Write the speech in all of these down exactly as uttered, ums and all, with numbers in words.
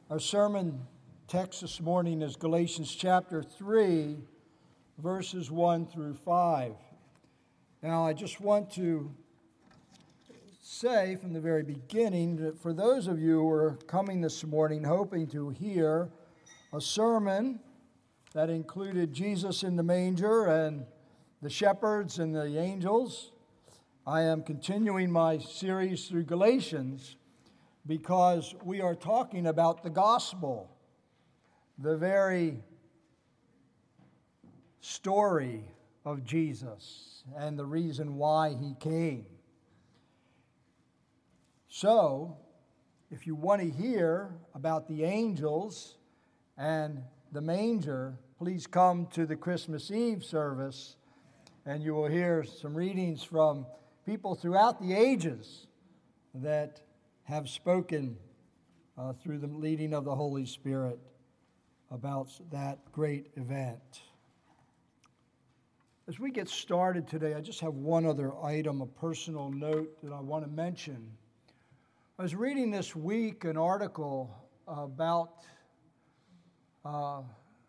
Our sermon text this morning is Galatians chapter three, verses one through five. Now, I just want to say from the very beginning that for those of you who are coming this morning hoping to hear a sermon that included Jesus in the manger and the shepherds and the angels, I am continuing my series through Galatians because we are talking about the gospel, the very story of Jesus and the reason why he came. So, if you want to hear about the angels and the manger, please come to the Christmas Eve service and you will hear some readings from people throughout the ages that have spoken uh, through the leading of the Holy Spirit about that great event. As we get started today, I just have one other item, a personal note that I want to mention. I was reading this week an article about uh,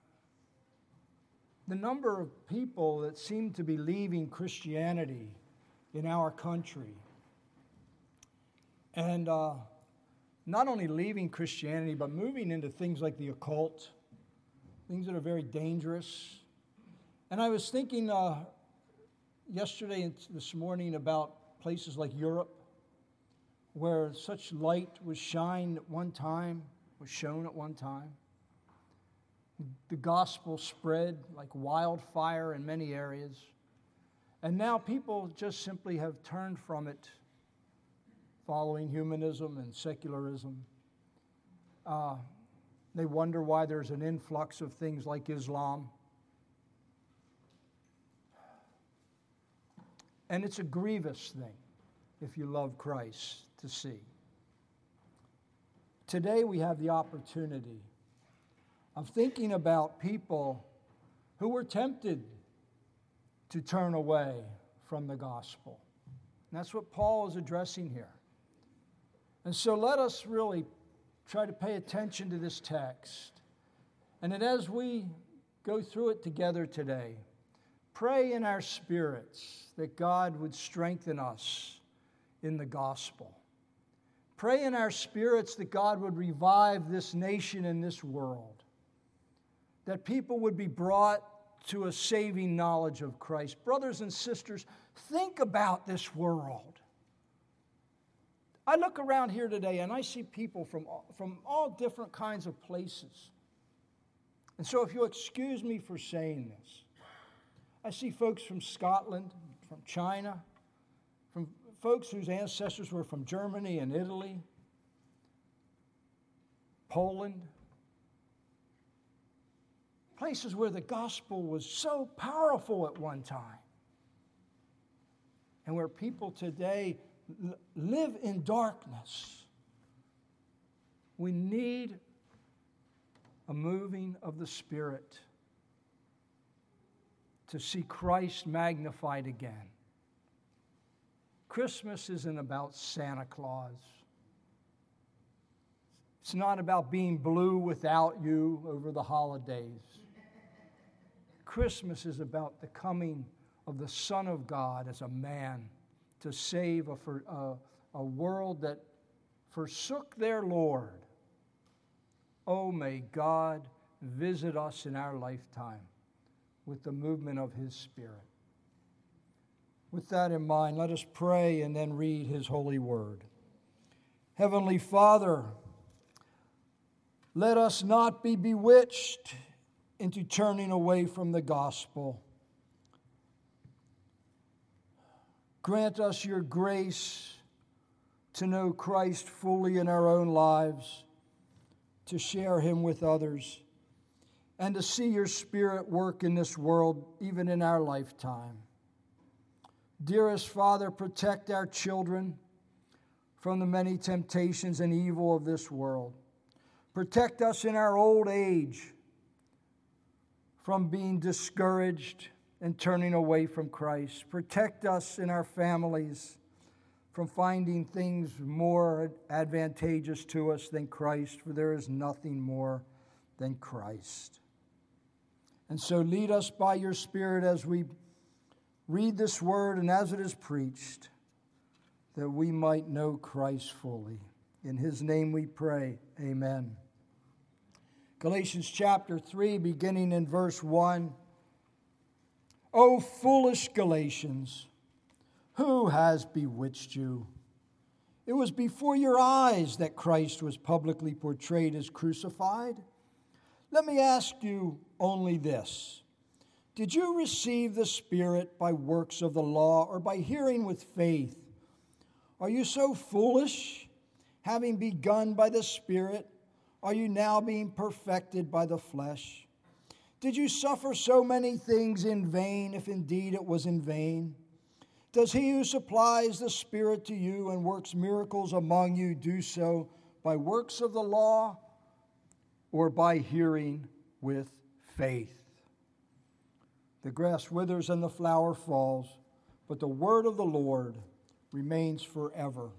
the number of people that seem to be leaving Christianity in our country. And uh, not only leaving Christianity, but moving into things like the occult, things that are very dangerous. And I was thinking uh, yesterday and this morning about places like Europe, where such light was shined at one time, was shown at one time. The gospel spread like wildfire in many areas. And now people just simply have turned from it, following humanism and secularism. Uh, they wonder why there's an influx of things like Islam. And it's a grievous thing, if you love Christ, to see. Today we have the opportunity of thinking about people who were tempted to turn away from the gospel. And that's what Paul is addressing here. And so let us really try to pay attention to this text. And that as we go through it together today, pray in our spirits that God would strengthen us in the gospel. Pray in our spirits that God would revive this nation and this world. That people would be brought to a saving knowledge of Christ. Brothers and sisters, think about this world. I look around here today and I see people from all, from all different kinds of places. And so if you'll excuse me for saying this, I see folks from Scotland, from China, from folks whose ancestors were from Germany and Italy, Poland, places where the gospel was so powerful at one time, and where people today live in darkness. We need a moving of the Spirit to see Christ magnified again. Christmas isn't about Santa Claus. It's not about being blue without you over the holidays. Christmas is about the coming of the Son of God as a man to save a, a, a world that forsook their Lord. Oh, may God visit us in our lifetime with the movement of His Spirit. With that in mind, let us pray and then read His holy word. Heavenly Father, let us not be bewitched into turning away from the gospel. Grant us your grace to know Christ fully in our own lives, to share Him with others, and to see your Spirit work in this world, even in our lifetime. Dearest Father, protect our children from the many temptations and evil of this world. Protect us in our old age from being discouraged and turning away from Christ. Protect us in our families from finding things more advantageous to us than Christ, for there is nothing more than Christ. And so lead us by your Spirit as we read this word and as it is preached, that we might know Christ fully. In his name we pray, amen. Galatians chapter three, beginning in verse one. O foolish Galatians, who has bewitched you? It was before your eyes that Christ was publicly portrayed as crucified. Let me ask you only this. Did you receive the Spirit by works of the law or by hearing with faith? Are you so foolish? Having begun by the Spirit, are you now being perfected by the flesh? Did you suffer so many things in vain, if indeed it was in vain? Does he who supplies the Spirit to you and works miracles among you do so by works of the law or by hearing with faith? The grass withers and the flower falls, but the word of the Lord remains forever.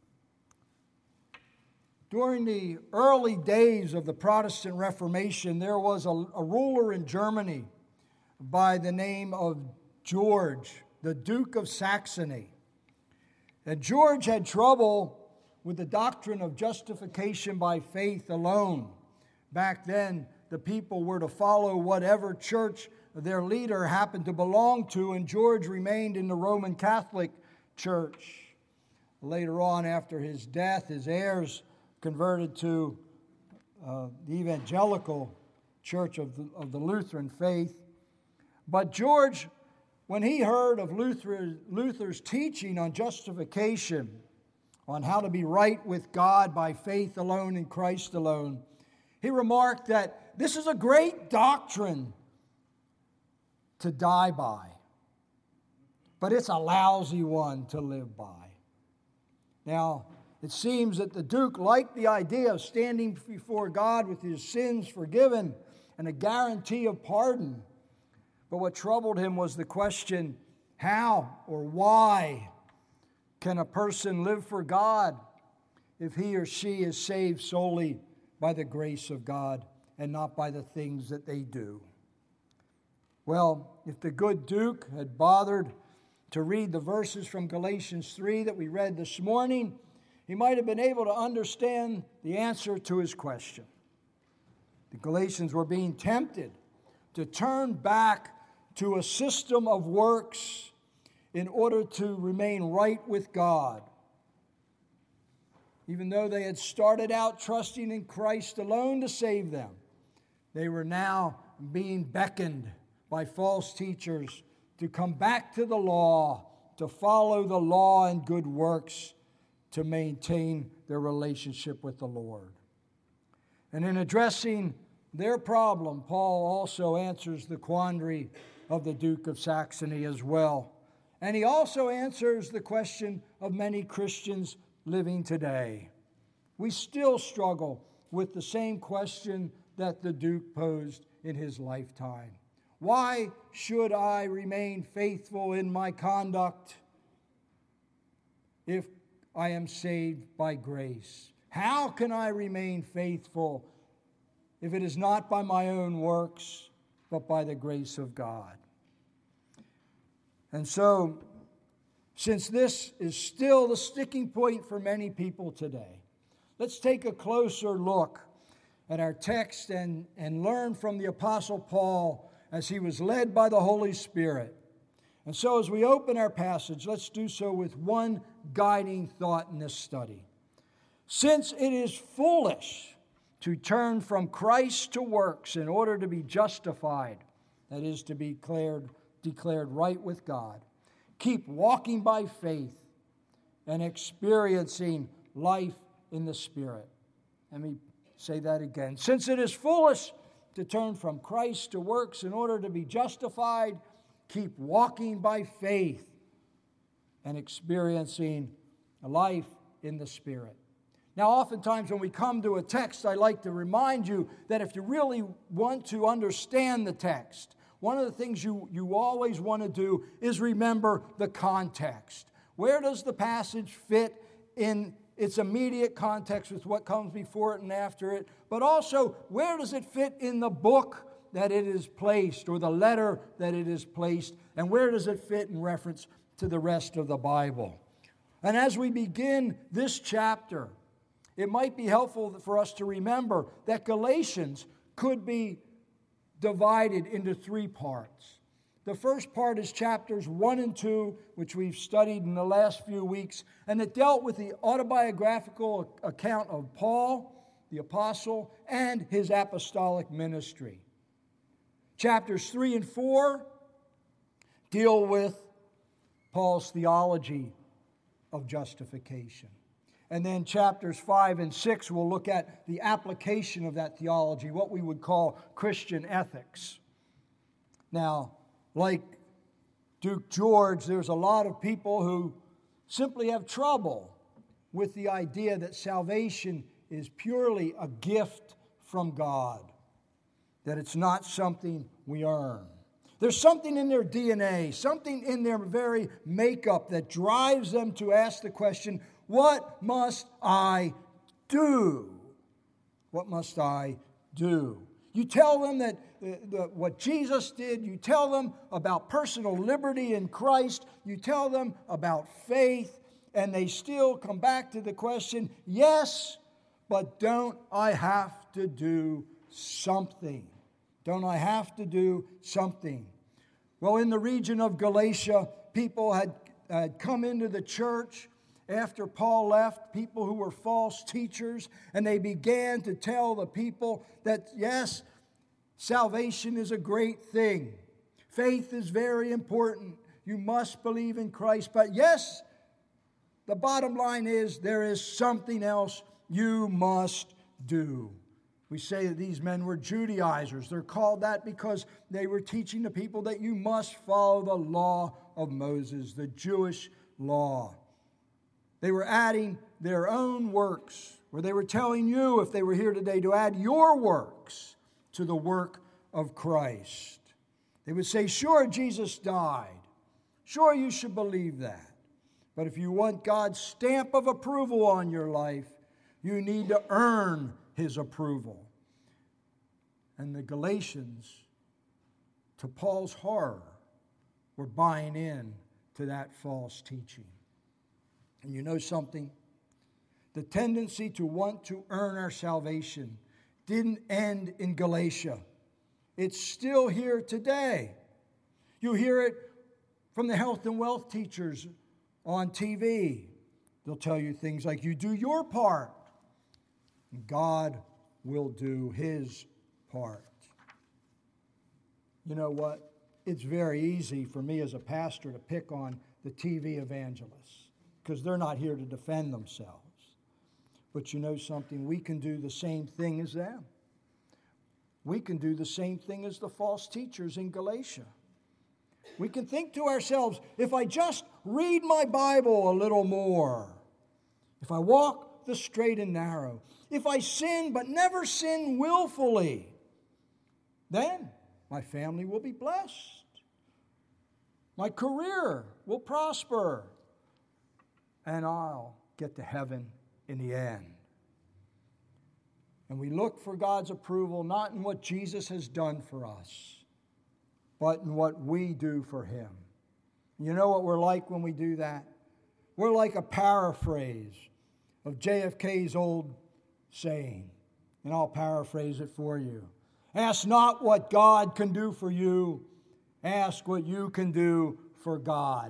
During the early days of the Protestant Reformation, there was a, a ruler in Germany by the name of George, the Duke of Saxony. And George had trouble with the doctrine of justification by faith alone. Back then, the people were to follow whatever church their leader happened to belong to, and George remained in the Roman Catholic Church. Later on, after his death, his heirs converted to uh, the evangelical church of the, of the Lutheran faith. But George, when he heard of Luther, Luther's teaching on justification, on how to be right with God by faith alone in Christ alone, he remarked that this is a great doctrine to die by, but it's a lousy one to live by. Now, it seems that the Duke liked the idea of standing before God with his sins forgiven and a guarantee of pardon. But what troubled him was the question, how or why can a person live for God if he or she is saved solely by the grace of God and not by the things that they do? Well, if the good Duke had bothered to read the verses from Galatians three that we read this morning, he might have been able to understand the answer to his question. The Galatians were being tempted to turn back to a system of works in order to remain right with God. Even though they had started out trusting in Christ alone to save them, they were now being beckoned by false teachers to come back to the law, to follow the law and good works, to maintain their relationship with the Lord. And in addressing their problem, Paul also answers the quandary of the Duke of Saxony as well. And he also answers the question of many Christians living today. We still struggle with the same question that the Duke posed in his lifetime. Why should I remain faithful in my conduct if I am saved by grace? How can I remain faithful if it is not by my own works, but by the grace of God? And so, since this is still the sticking point for many people today, let's take a closer look at our text and, and learn from the Apostle Paul as he was led by the Holy Spirit. And so as we open our passage, let's do so with one guiding thought in this study. Since it is foolish to turn from Christ to works in order to be justified, that is, to be declared, declared right with God, keep walking by faith and experiencing life in the Spirit. Let me say that again. Since it is foolish to turn from Christ to works in order to be justified, keep walking by faith and experiencing a life in the Spirit. Now, oftentimes when we come to a text, I like to remind you that if you really want to understand the text, one of the things you, you always want to do is remember the context. Where does the passage fit in its immediate context with what comes before it and after it? But also, where does it fit in the book that it is placed, or the letter that it is placed? And where does it fit in reference to the rest of the Bible? And as we begin this chapter, it might be helpful for us to remember that Galatians could be divided into three parts. The first part is chapters one and two, which we've studied in the last few weeks, and it dealt with the autobiographical account of Paul, the apostle, and his apostolic ministry. Chapters three and four deal with Paul's theology of justification. And then chapters five and six will look at the application of that theology, what we would call Christian ethics. Now, like Duke George, there's a lot of people who simply have trouble with the idea that salvation is purely a gift from God, that it's not something we earn. There's something in their D N A, something in their very makeup that drives them to ask the question, what must I do? What must I do? You tell them that uh, the, what Jesus did, you tell them about personal liberty in Christ, you tell them about faith, and they still come back to the question, yes, but don't I have to do something? Don't I have to do something? Well, in the region of Galatia, people had, had come into the church after Paul left, people who were false teachers, and they began to tell the people that, yes, salvation is a great thing. Faith is very important. You must believe in Christ. But yes, the bottom line is there is something else you must do. We say that these men were Judaizers. They're called that because they were teaching the people that you must follow the law of Moses, the Jewish law. They were adding their own works, or they were telling you, if they were here today, to add your works to the work of Christ. They would say, sure, Jesus died. Sure, you should believe that. But if you want God's stamp of approval on your life, you need to earn His approval. And the Galatians, to Paul's horror, were buying in to that false teaching. And you know something? The tendency to want to earn our salvation didn't end in Galatia. It's still here today. You hear it from the health and wealth teachers on T V. They'll tell you things like, you do your part, and God will do His part. You know what? It's very easy for me as a pastor to pick on the T V evangelists, because they're not here to defend themselves. But you know something? We can do the same thing as them. We can do the same thing as the false teachers in Galatia. We can think to ourselves, if I just read my Bible a little more, if I walk the straight and narrow, if I sin but never sin willfully, then my family will be blessed. My career will prosper. And I'll get to heaven in the end. And we look for God's approval not in what Jesus has done for us, but in what we do for Him. You know what we're like when we do that? We're like a paraphrase of J F K's old saying, and I'll paraphrase it for you. Ask not what God can do for you, ask what you can do for God.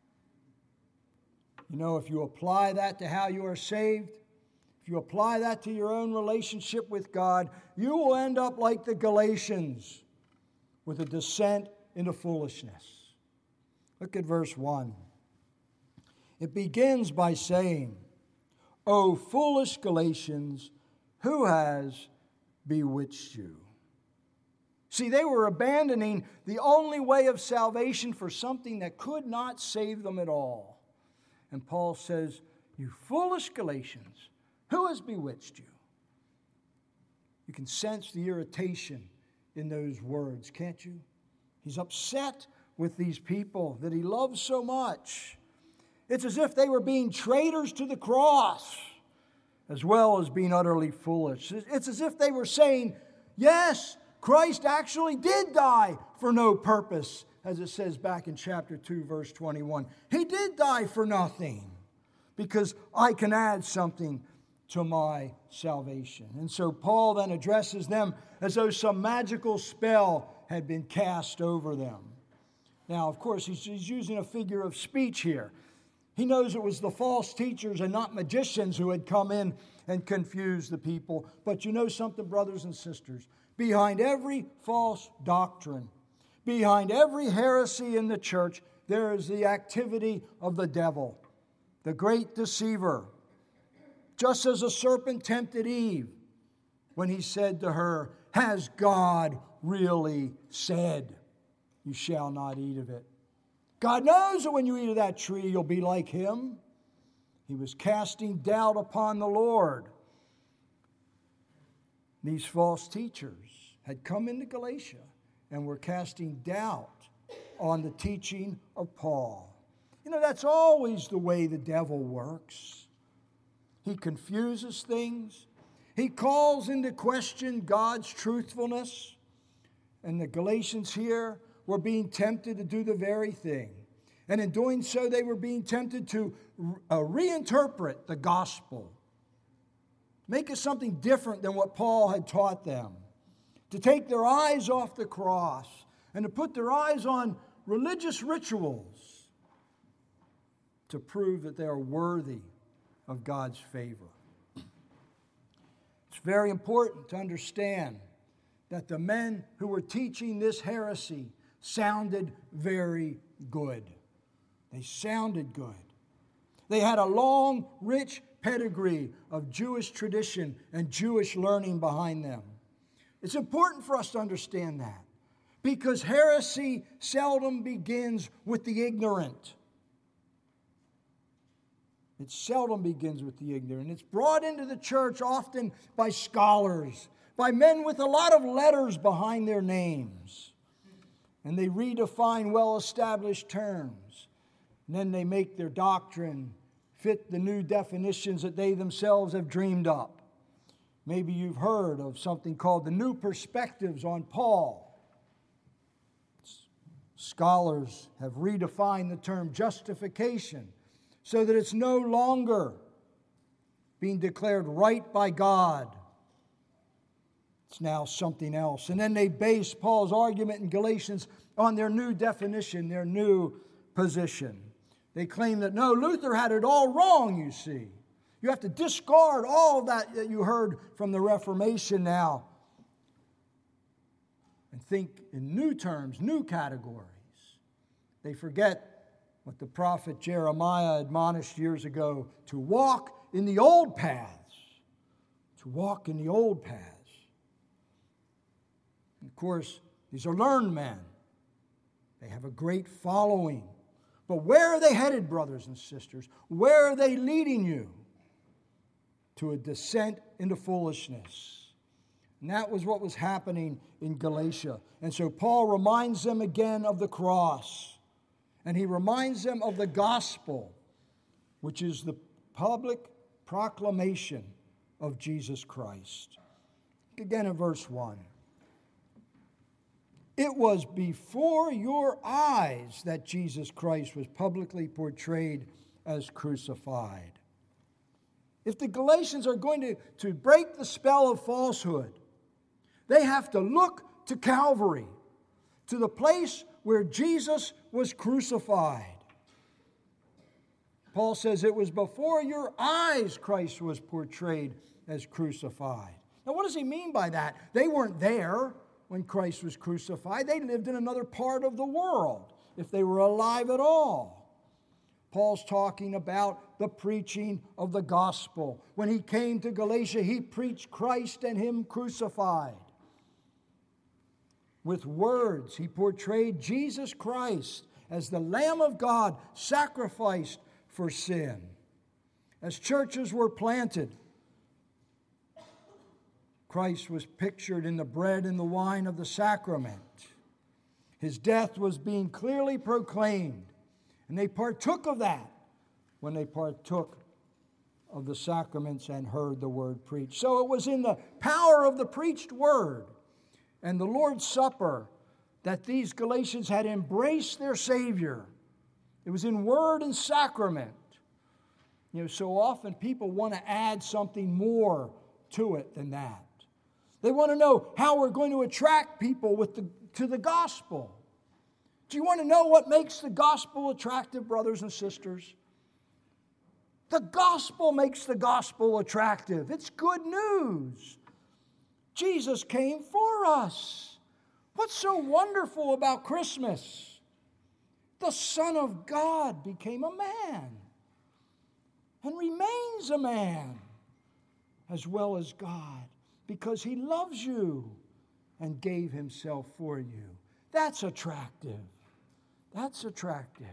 You know, if you apply that to how you are saved, if you apply that to your own relationship with God, you will end up like the Galatians, with a descent into foolishness. Look at verse one. It begins by saying, O foolish Galatians, who has bewitched you? See, they were abandoning the only way of salvation for something that could not save them at all. And Paul says, you foolish Galatians, who has bewitched you? You can sense the irritation in those words, can't you? He's upset with these people that he loves so much. It's as if they were being traitors to the cross, as well as being utterly foolish. It's as if they were saying, yes, Christ actually did die for no purpose, as it says back in chapter two, verse twenty-one. He did die for nothing, because I can add something to my salvation. And so Paul then addresses them as though some magical spell had been cast over them. Now, of course, he's, he's using a figure of speech here. He knows it was the false teachers and not magicians who had come in and confused the people. But you know something, brothers and sisters? Behind every false doctrine, behind every heresy in the church, there is the activity of the devil, the great deceiver. Just as a serpent tempted Eve when he said to her, has God really said, you shall not eat of it? God knows that when you eat of that tree, you'll be like him. He was casting doubt upon the Lord. These false teachers had come into Galatia and were casting doubt on the teaching of Paul. You know, that's always the way the devil works. He confuses things. He calls into question God's truthfulness. And the Galatians here were being tempted to do the very thing. And in doing so, they were being tempted to uh, reinterpret the gospel, make it something different than what Paul had taught them, to take their eyes off the cross and to put their eyes on religious rituals to prove that they are worthy of God's favor. It's very important to understand that the men who were teaching this heresy sounded very good. They sounded good. They had a long, rich pedigree of Jewish tradition and Jewish learning behind them. It's important for us to understand that, because heresy seldom begins with the ignorant. It seldom begins with the ignorant. It's brought into the church often by scholars, by men with a lot of letters behind their names. And they redefine well-established terms. And then they make their doctrine fit the new definitions that they themselves have dreamed up. Maybe you've heard of something called the New Perspectives on Paul. Scholars have redefined the term justification so that it's no longer being declared right by God. It's now something else. And then they base Paul's argument in Galatians on their new definition, their new position. They claim that, no, Luther had it all wrong, you see. You have to discard all that that you heard from the Reformation now and think in new terms, new categories. They forget what the prophet Jeremiah admonished years ago, to walk in the old paths, to walk in the old paths. And of course, these are learned men. They have a great following. But where are they headed, brothers and sisters? Where are they leading you? To a descent into foolishness. And that was what was happening in Galatia. And so Paul reminds them again of the cross. And he reminds them of the gospel, which is the public proclamation of Jesus Christ. Again in verse one. It was before your eyes that Jesus Christ was publicly portrayed as crucified. If the Galatians are going to, to break the spell of falsehood, they have to look to Calvary, to the place where Jesus was crucified. Paul says it was before your eyes Christ was portrayed as crucified. Now, what does he mean by that? They weren't there when Christ was crucified. They lived in another part of the world, if they were alive at all. Paul's talking about the preaching of the gospel. When he came to Galatia, he preached Christ and him crucified. With words, he portrayed Jesus Christ as the Lamb of God sacrificed for sin. As churches were planted, Christ was pictured in the bread and the wine of the sacrament. His death was being clearly proclaimed, and they partook of that when they partook of the sacraments and heard the word preached. So it was in the power of the preached word and the Lord's Supper that these Galatians had embraced their Savior. It was in word and sacrament. You know, so often people want to add something more to it than that. They want to know how we're going to attract people with the, to the gospel. Do you want to know what makes the gospel attractive, brothers and sisters? The gospel makes the gospel attractive. It's good news. Jesus came for us. What's so wonderful about Christmas? The Son of God became a man and remains a man as well as God because he loves you and gave himself for you. That's attractive. That's attractive.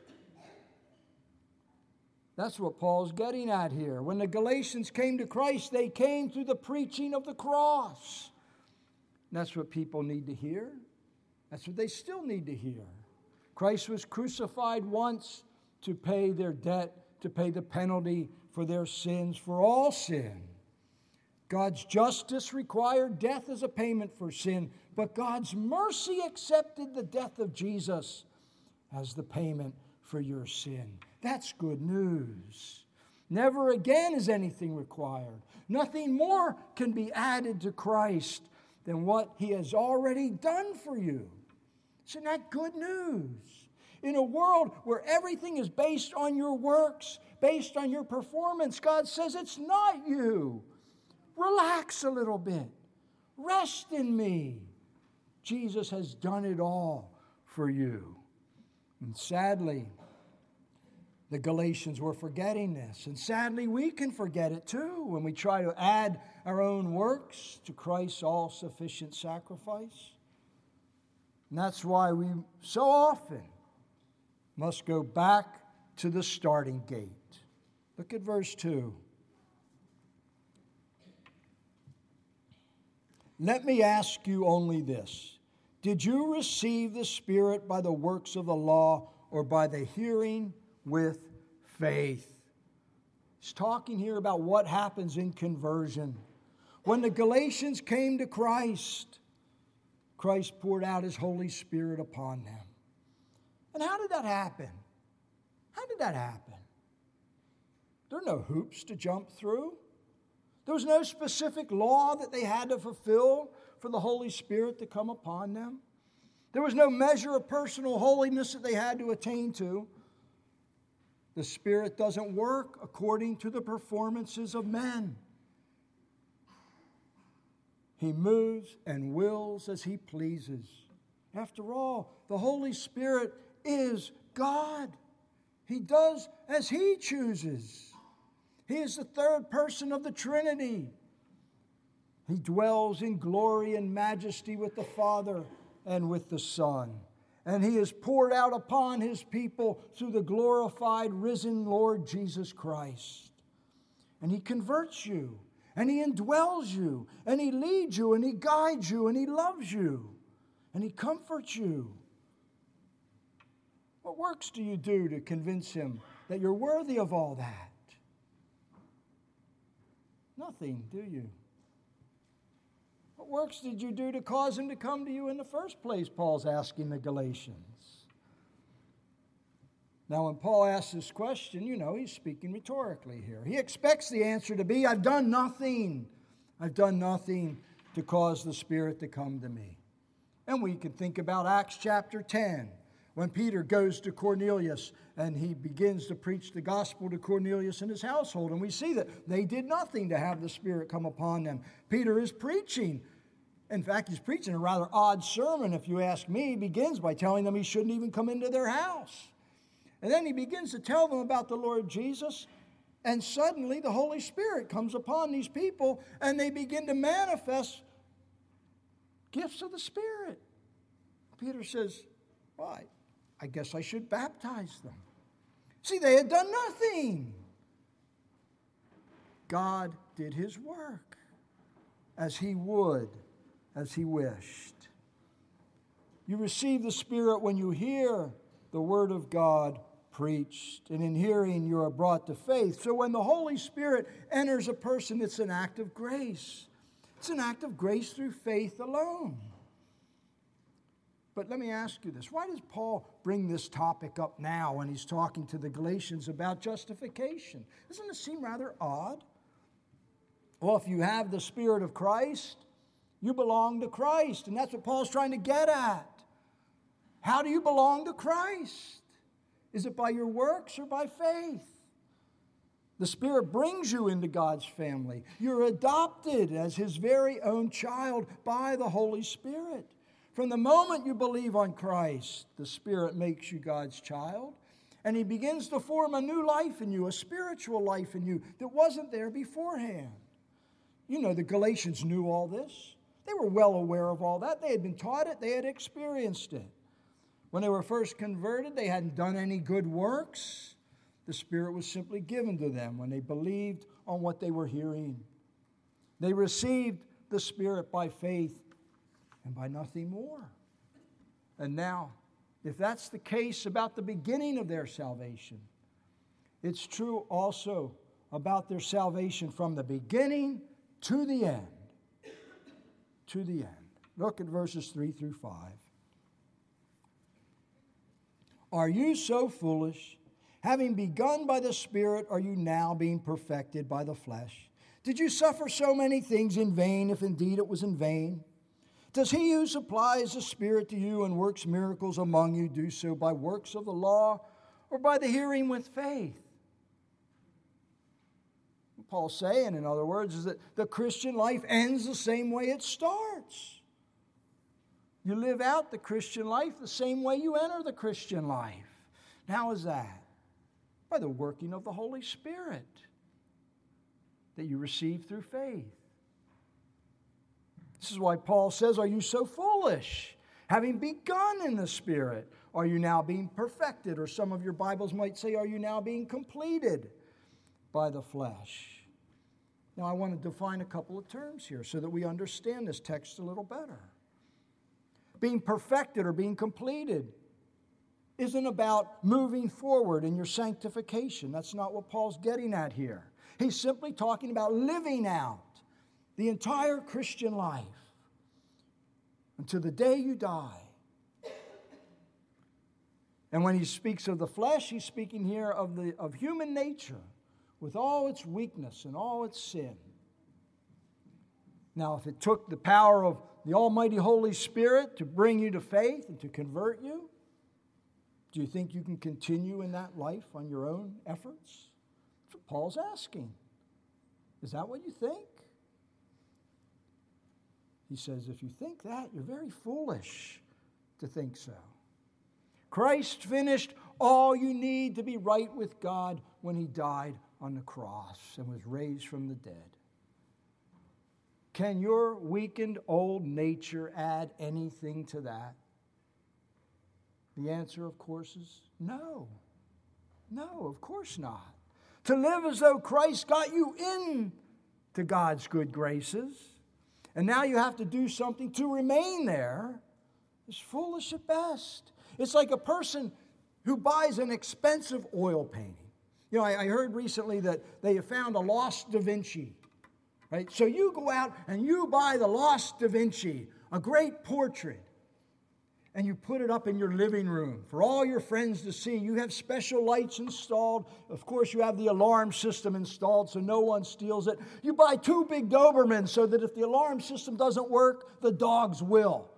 That's what Paul's getting at here. When the Galatians came to Christ, they came through the preaching of the cross. And that's what people need to hear. That's what they still need to hear. Christ was crucified once to pay their debt, to pay the penalty for their sins, for all sin. God's justice required death as a payment for sin, but God's mercy accepted the death of Jesus as the payment for your sin. That's good news. Never again is anything required. Nothing more can be added to Christ than what he has already done for you. Isn't that good news? In a world where everything is based on your works, based on your performance, God says it's not you. Relax a little bit. Rest in me. Jesus has done it all for you. And sadly, the Galatians were forgetting this. And sadly, we can forget it too when we try to add our own works to Christ's all-sufficient sacrifice. And that's why we so often must go back to the starting gate. Look at verse two. Let me ask you only this. Did you receive the Spirit by the works of the law or by the hearing with faith? He's talking here about what happens in conversion. When the Galatians came to Christ, Christ poured out his Holy Spirit upon them. And how did that happen? How did that happen? There are no hoops to jump through. There was no specific law that they had to fulfill for the Holy Spirit to come upon them. There was no measure of personal holiness that they had to attain to. The Spirit doesn't work according to the performances of men. He moves and wills as he pleases. After all, the Holy Spirit is God. He does as he chooses. He is the third person of the Trinity. He dwells in glory and majesty with the Father and with the Son. And he is poured out upon his people through the glorified, risen Lord Jesus Christ. And he converts you, and he indwells you, and he leads you, and he guides you, and he loves you, and he comforts you. What works do you do to convince him that you're worthy of all that? Nothing, do you? What works did you do to cause him to come to you in the first place, Paul's asking the Galatians. Now, when Paul asks this question, you know, he's speaking rhetorically here. He expects the answer to be, I've done nothing. I've done nothing to cause the Spirit to come to me. And we can think about Acts chapter ten, when Peter goes to Cornelius and he begins to preach the gospel to Cornelius and his household. And we see that they did nothing to have the Spirit come upon them. Peter is preaching. In fact, he's preaching a rather odd sermon, if you ask me. He begins by telling them he shouldn't even come into their house. And then he begins to tell them about the Lord Jesus. And suddenly the Holy Spirit comes upon these people and they begin to manifest gifts of the Spirit. Peter says, why? I guess I should baptize them. See, they had done nothing. God did his work as he would, as he wished. You receive the Spirit when you hear the Word of God preached, and in hearing you are brought to faith. So when the Holy Spirit enters a person, it's an act of grace. It's an act of grace through faith alone. But let me ask you this. Why does Paul bring this topic up now when he's talking to the Galatians about justification? Doesn't it seem rather odd? Well, if you have the Spirit of Christ, you belong to Christ. And that's what Paul's trying to get at. How do you belong to Christ? Is it by your works or by faith? The Spirit brings you into God's family. You're adopted as His very own child by the Holy Spirit. From the moment you believe on Christ, the Spirit makes you God's child, and He begins to form a new life in you, a spiritual life in you that wasn't there beforehand. You know, the Galatians knew all this. They were well aware of all that. They had been taught it. They had experienced it. When they were first converted, they hadn't done any good works. The Spirit was simply given to them when they believed on what they were hearing. They received the Spirit by faith and by nothing more. And now, if that's the case about the beginning of their salvation, it's true also about their salvation from the beginning to the end. To the end. Look at verses three through five. Are you so foolish? Having begun by the Spirit, are you now being perfected by the flesh? Did you suffer so many things in vain, if indeed it was in vain? Does he who supplies the Spirit to you and works miracles among you do so by works of the law or by the hearing with faith? What Paul's saying, in other words, is that the Christian life ends the same way it starts. You live out the Christian life the same way you enter the Christian life. And how is that? By the working of the Holy Spirit that you receive through faith. This is why Paul says, are you so foolish? Having begun in the Spirit, are you now being perfected? Or some of your Bibles might say, are you now being completed by the flesh? Now I want to define a couple of terms here so that we understand this text a little better. Being perfected or being completed isn't about moving forward in your sanctification. That's not what Paul's getting at here. He's simply talking about living out the entire Christian life until the day you die. And when he speaks of the flesh, he's speaking here of the of human nature with all its weakness and all its sin. Now, if it took the power of the Almighty Holy Spirit to bring you to faith and to convert you, do you think you can continue in that life on your own efforts? That's what Paul's asking. Is that what you think? He says, if you think that, you're very foolish to think so. Christ finished all you need to be right with God when He died on the cross and was raised from the dead. Can your weakened old nature add anything to that? The answer, of course, is no. No, of course not. To live as though Christ got you into God's good graces, and now you have to do something to remain there, is foolish at best. It's like a person who buys an expensive oil painting. You know, I, I heard recently that they have found a lost Da Vinci. Right? So you go out and you buy the lost Da Vinci, a great portrait, and you put it up in your living room for all your friends to see. You have special lights installed. Of course, you have the alarm system installed so no one steals it. You buy two big Dobermans so that if the alarm system doesn't work, the dogs will.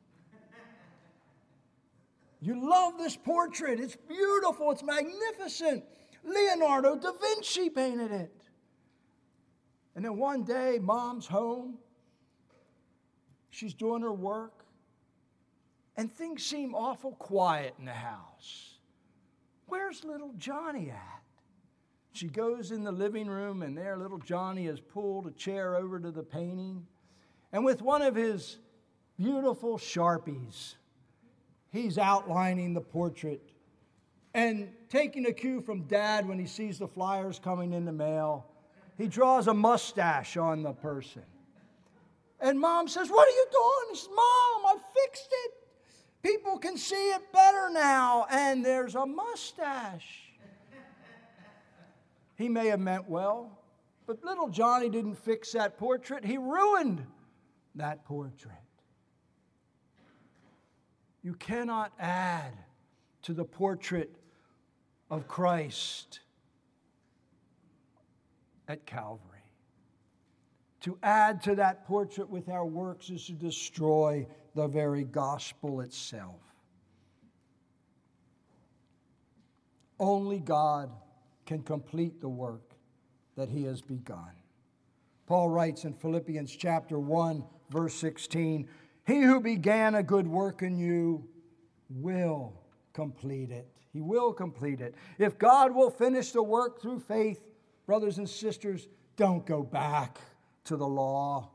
You love this portrait. It's beautiful. It's magnificent. Leonardo da Vinci painted it. And then one day, Mom's home. She's doing her work. And things seem awful quiet in the house. Where's little Johnny at? She goes in the living room, and there little Johnny has pulled a chair over to the painting. And with one of his beautiful Sharpies, he's outlining the portrait and taking a cue from Dad when he sees the flyers coming in the mail. He draws a mustache on the person. And Mom says, what are you doing? He says, Mom, I fixed it. People can see it better now, and there's a mustache. He may have meant well, but little Johnny didn't fix that portrait. He ruined that portrait. You cannot add to the portrait of Christ at Calvary. To add to that portrait with our works is to destroy the very gospel itself. Only God can complete the work that He has begun. Paul writes in Philippians chapter one, verse sixteen, He who began a good work in you will complete it. He will complete it. If God will finish the work through faith, brothers and sisters, don't go back to the law.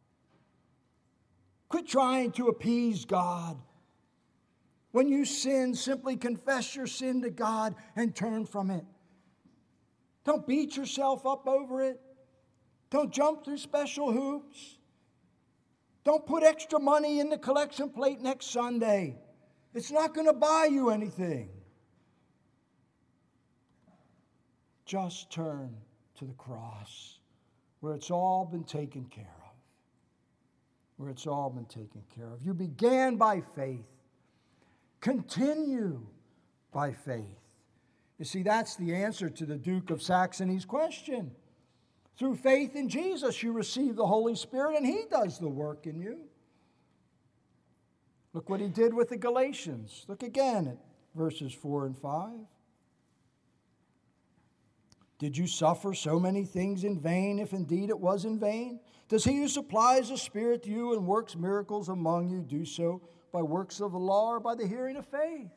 Quit trying to appease God. When you sin, simply confess your sin to God and turn from it. Don't beat yourself up over it. Don't jump through special hoops. Don't put extra money in the collection plate next Sunday. It's not going to buy you anything. Just turn to the cross where it's all been taken care of. Where it's all been taken care of. You began by faith. Continue by faith. You see, that's the answer to the Duke of Saxony's question. Through faith in Jesus, you receive the Holy Spirit, and He does the work in you. Look what He did with the Galatians. Look again at verses four and five. Did you suffer so many things in vain, if indeed it was in vain? Does He who supplies the Spirit to you and works miracles among you do so by works of the law or by the hearing of faith?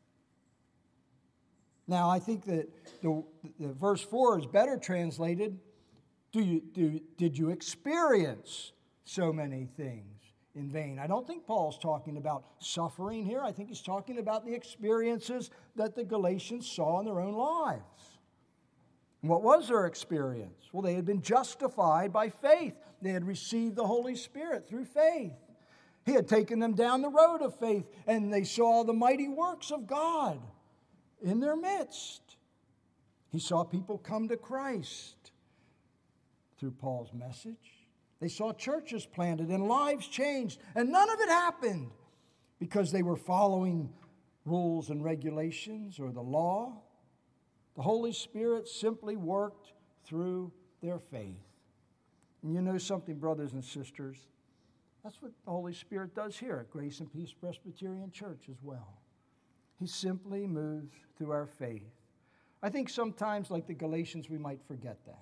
Now, I think that the, the verse four is better translated, do you, do, did you experience so many things in vain? I don't think Paul's talking about suffering here. I think he's talking about the experiences that the Galatians saw in their own lives. And what was their experience? Well, they had been justified by faith. They had received the Holy Spirit through faith. He had taken them down the road of faith, and they saw the mighty works of God in their midst. He saw people come to Christ through Paul's message. They saw churches planted and lives changed, and none of it happened because they were following rules and regulations or the law. The Holy Spirit simply worked through their faith. And you know something, brothers and sisters? That's what the Holy Spirit does here at Grace and Peace Presbyterian Church as well. He simply moves through our faith. I think sometimes, like the Galatians, we might forget that.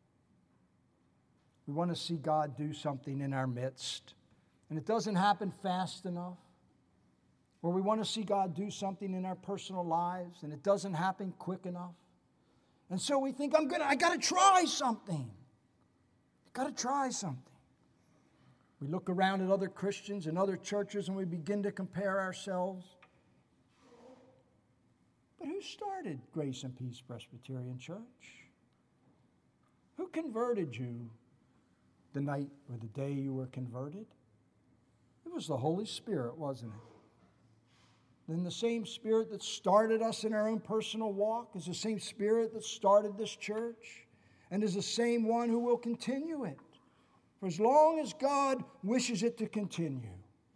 We want to see God do something in our midst, and it doesn't happen fast enough. Or we want to see God do something in our personal lives, and it doesn't happen quick enough. And so we think, I'm gonna, I got to try something. I got to try something. We look around at other Christians and other churches, and we begin to compare ourselves. But who started Grace and Peace Presbyterian Church? Who converted you the night or the day you were converted? It was the Holy Spirit, wasn't it? Then the same Spirit that started us in our own personal walk is the same Spirit that started this church and is the same one who will continue it for as long as God wishes it to continue.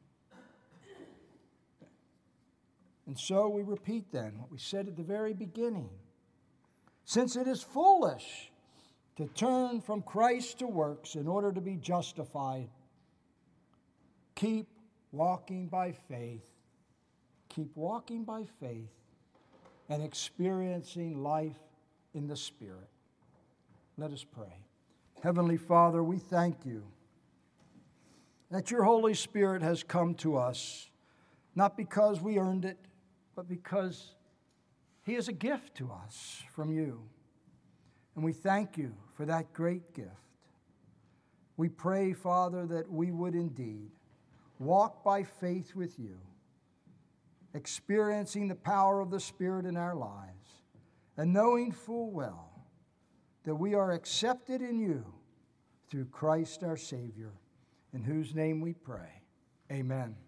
And so we repeat then what we said at the very beginning. Since it is foolish to turn from Christ to works in order to be justified, keep walking by faith. Keep walking by faith and experiencing life in the Spirit. Let us pray. Heavenly Father, we thank you that your Holy Spirit has come to us, not because we earned it, but because he is a gift to us from you. And we thank you for that great gift. We pray, Father, that we would indeed walk by faith with you, experiencing the power of the Spirit in our lives, and knowing full well that we are accepted in you through Christ our Savior, in whose name we pray. Amen.